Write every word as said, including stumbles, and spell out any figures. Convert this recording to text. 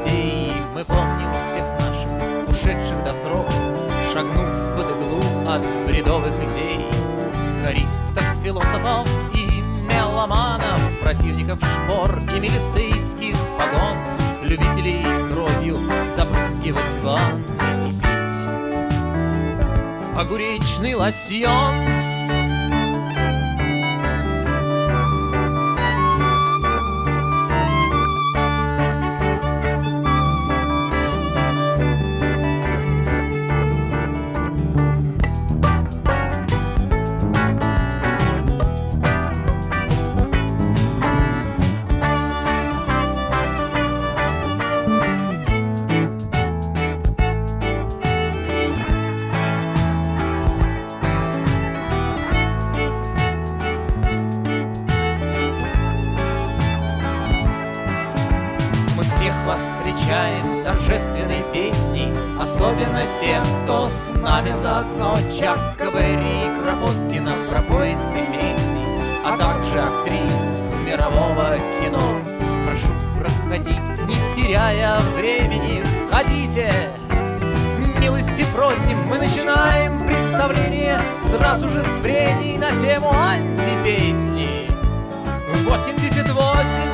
людей. Мы помним всех наших, ушедших до срока, шагнув под иглу от бредовых идей. Хористов, философов и меломанов, противников шпор и милицейских погон, любителей кровью забрызгивать ванны и пить огуречный лосьон. Вас встречаем торжественной песней, особенно тех, кто с нами заодно. Чак Берри, Кропоткина, пропоицы Месси, а также актрис мирового кино. Прошу проходить, не теряя времени, входите. Милости просим, мы начинаем представление сразу же с прений на тему антипесни. восемьдесят восемь